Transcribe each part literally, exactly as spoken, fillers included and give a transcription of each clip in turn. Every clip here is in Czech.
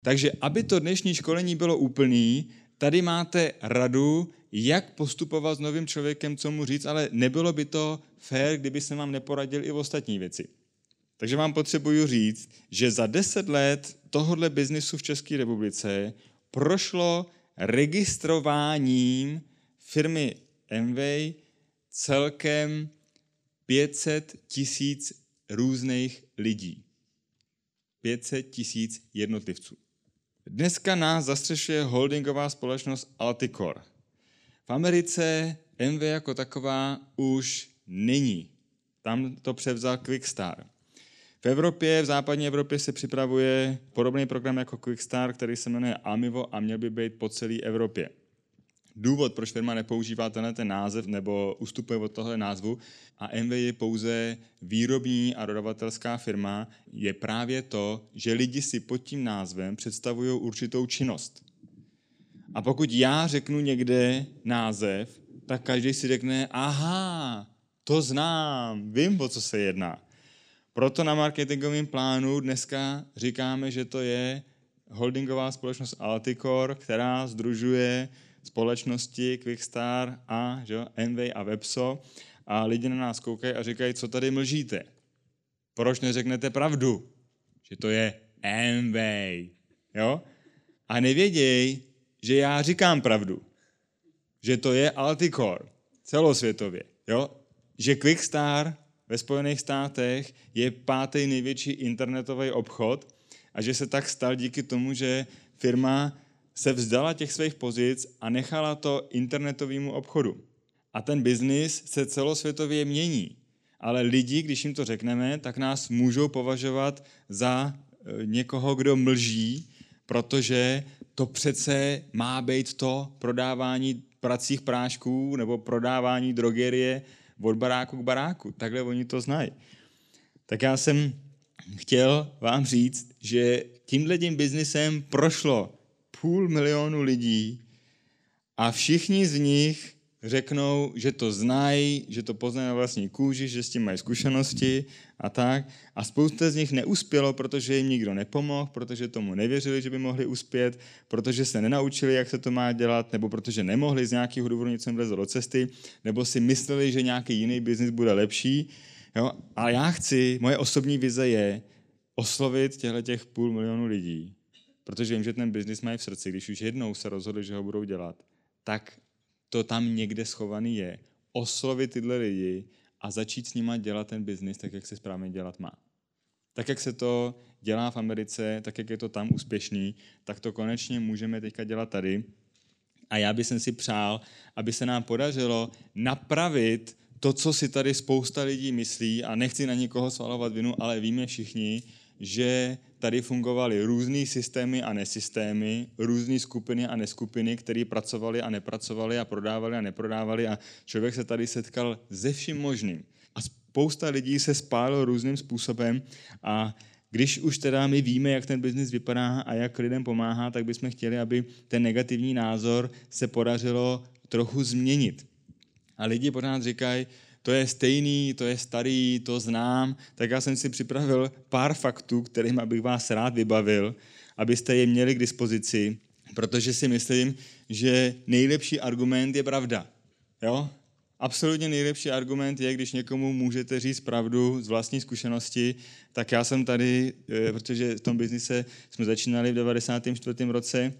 Takže aby to dnešní školení bylo úplný, tady máte radu, jak postupovat s novým člověkem, co mu říct, ale nebylo by to fér, kdyby se vám neporadil i v ostatní věci. Takže vám potřebuju říct, že za deset let tohohle biznisu v České republice prošlo registrováním firmy Amway celkem pět set tisíc různých lidí. pět set tisíc jednotlivců. Dneska nás zastřešuje holdingová společnost Alticor. V Americe Amway jako taková už není. Tam to převzal Quickstar. V Evropě, v západní Evropě se připravuje podobný program jako Quickstar, který se jmenuje Amivo a měl by být po celé Evropě. Důvod, proč firma nepoužívá tenhle ten název nebo ustupuje od tohle názvu a Amway je pouze výrobní a dodavatelská firma, je právě to, že lidi si pod tím názvem představují určitou činnost. A pokud já řeknu někde název, tak každý si řekne, aha, to znám, vím, o co se jedná. Proto na marketingovém plánu dneska říkáme, že to je holdingová společnost Alticor, která sdružuje společnosti Quickstar a že, Amway a Webso a lidi na nás koukají a říkají, co tady mlžíte. Proč neřeknete pravdu, že to je Amway, jo? A nevěděj, že já říkám pravdu, že to je Alticor celosvětově, jo? Že Quickstar ve Spojených státech je pátý největší internetový obchod a že se tak stal díky tomu, že firma se vzdala těch svých pozic a nechala to internetovému obchodu. A ten biznis se celosvětově mění. Ale lidi, když jim to řekneme, tak nás můžou považovat za někoho, kdo mlží, protože to přece má být to prodávání pracích prášků nebo prodávání drogerie od baráku k baráku. Takhle oni to znají. Tak já jsem chtěl vám říct, že tímhletím biznisem prošlo půl milionu lidí a všichni z nich řeknou, že to znají, že to poznají na vlastní kůži, že s tím mají zkušenosti a tak. A spousta z nich neuspělo, protože jim nikdo nepomohl, protože tomu nevěřili, že by mohli uspět, protože se nenaučili, jak se to má dělat, nebo protože nemohli z nějakého důvodu něco vlezlo do cesty, nebo si mysleli, že nějaký jiný biznis bude lepší. Jo? A já chci, moje osobní vize je oslovit těchto těch půl milionu lidí, protože vím, že ten biznis mají v srdci, když už jednou se rozhodli, že ho budou dělat, tak to tam někde schovaný je. Oslovit tyhle lidi a začít s nima dělat ten biznis tak, jak se správně dělat má. Tak, jak se to dělá v Americe, tak, jak je to tam úspěšný, tak to konečně můžeme teďka dělat tady. A já bych si přál, aby se nám podařilo napravit to, co si tady spousta lidí myslí, a nechci na nikoho svalovat vinu, ale víme všichni, že tady fungovaly různý systémy a nesystémy, různé skupiny a neskupiny, které pracovaly a nepracovaly a prodávaly a neprodávaly a člověk se tady setkal se vším možným. A spousta lidí se spálilo různým způsobem a když už teda my víme, jak ten biznis vypadá a jak lidem pomáhá, tak bychom chtěli, aby ten negativní názor se podařilo trochu změnit. A lidi pořád říkají, to je stejný, to je starý, to znám, tak já jsem si připravil pár faktů, kterým bych vás rád vybavil, abyste je měli k dispozici, protože si myslím, že nejlepší argument je pravda. Jo? Absolutně nejlepší argument je, když někomu můžete říct pravdu z vlastní zkušenosti, tak já jsem tady, protože v tom biznise jsme začínali v devadesátém čtvrtém roce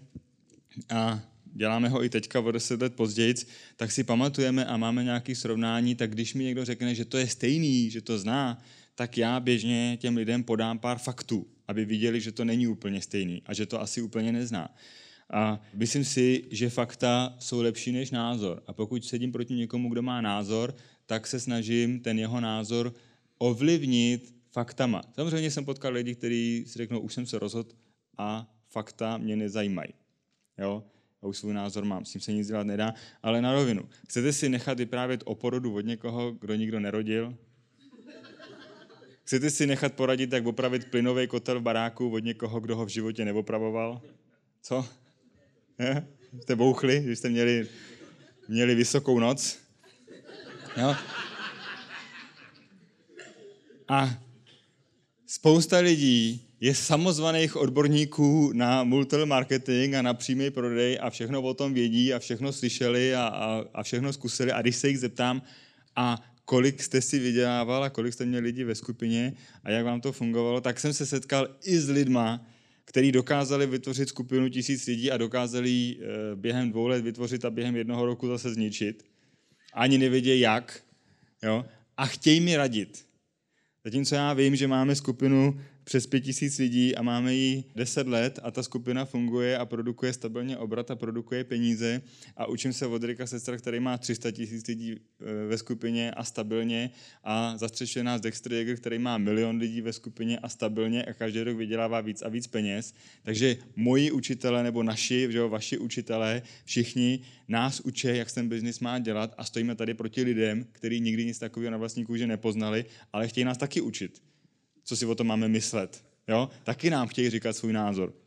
a děláme ho i teďka o deset let později, tak si pamatujeme a máme nějaké srovnání, tak když mi někdo řekne, že to je stejný, že to zná, tak já běžně těm lidem podám pár faktů, aby viděli, že to není úplně stejný a že to asi úplně nezná. A myslím si, že fakta jsou lepší než názor. A pokud sedím proti někomu, kdo má názor, tak se snažím ten jeho názor ovlivnit faktama. Samozřejmě jsem potkal lidi, kteří si řeknou, už jsem se rozhodl a fakta mě nezajímají. Jo? A už svůj názor mám, s tím se nic dělat nedá, ale na rovinu. Chcete si nechat vyprávět o porodu od někoho, kdo nikdo nerodil? Chcete si nechat poradit, jak opravit plynový kotel v baráku od někoho, kdo ho v životě neopravoval? Co? Je? Jste bouchli, že jste měli, měli vysokou noc? Jo? A spousta lidí je samozvaných odborníků na multilevel marketing a na přímý prodej a všechno o tom vědí a všechno slyšeli a, a, a všechno zkusili. A když se jich zeptám, a kolik jste si vydělával a kolik jste měli lidi ve skupině a jak vám to fungovalo, tak jsem se setkal i s lidma, kteří dokázali vytvořit skupinu tisíc lidí a dokázali ji během dvou let vytvořit a během jednoho roku zase zničit. Ani nevědějí jak. Jo? A chtějí mi radit. Zatímco já vím, že máme skupinu přes pět tisíc lidí a máme ji deset let a ta skupina funguje a produkuje stabilně obrat a produkuje peníze a učím se od Ricka Sestra, který má tři sta tisíc lidí ve skupině a stabilně a zastřešuje nás Dexter Yeager, který má milion lidí ve skupině a stabilně a každý rok vydělává víc a víc peněz. Takže moji učitelé nebo naši, že jo, vaši učitelé, všichni nás učí, jak ten biznis má dělat a stojíme tady proti lidem, kteří nikdy nic takového na vlastní kůži nepoznali, ale chtějí nás taky učit. Co si o tom máme myslet. Jo? Taky nám chtějí říkat svůj názor.